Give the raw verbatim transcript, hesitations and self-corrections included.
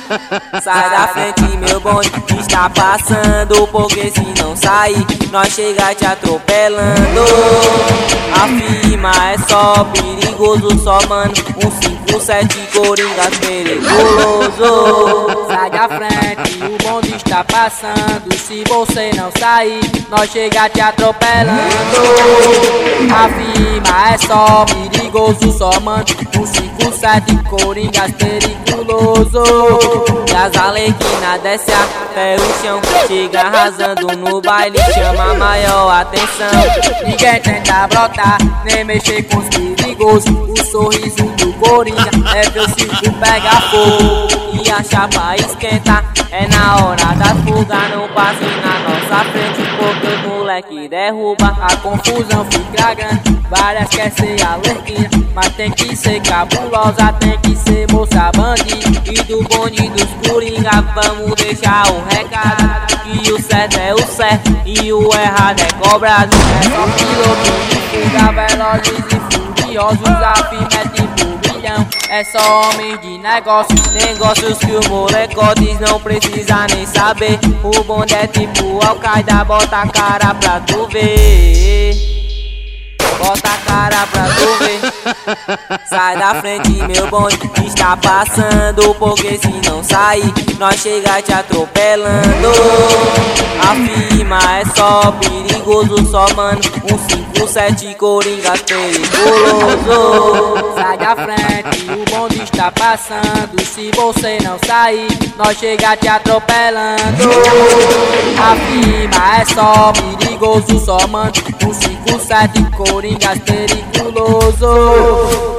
Sai da frente, meu bonde está passando, porque se não sair, nós chega te atropelando. A firma é só perigoso, só mano, um cinco sete Coringa perigoso. Sai da frente, o bonde está passando, se você não sair, nós chega te atropelando. A firma é só perigoso, só mano, um cinco sete Coringa perigoso. E as alequinas desce até o chão, chega arrasando no baile, chama a maior atenção. Ninguém tenta brotar, nem mexer com os perigosos. O sorriso do Coringa é ver o circo pegar fogo e a chapa esquenta. É na hora da fuga, não passe na nossa frente, porque o moleque derruba. A confusão fica grande, várias quer ser alerquina, mas tem que ser cabulosa, tem que ser moça bandida. E do bonde dos Coringa vamos deixar o recado, que o certo é o certo e o errado é cobrado. É só piloto de fuga, velozes e furiosos, a firma é tipo bilhão, é só homem de negócios. Negócios que os molecotes não precisa nem saber. O bonde é tipo Al-Qaeda, bota a cara pra tu ver. Bota a cara pra tu ver. Sai da frente, meu bonde está passando, porque se não sair, nós chega te atropelando. A firma é só perigoso, só mano, um cinco sete Coringa perigoso. Sai da frente, o bonde está passando, se você não sair, nós chega te atropelando. A firma é só perigoso, só mano, um cinco sete Coringa perigoso.